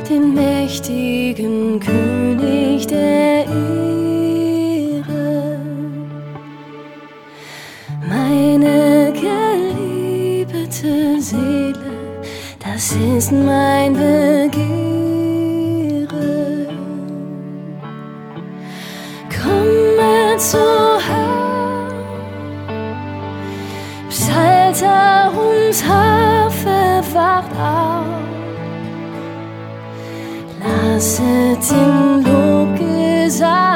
den mächtigen König der Ehre. Meine geliebte Seele, das ist mein Begehre. Komme zu Herrn, Psalter und Harfe wacht auf. Lasset den Lobgesang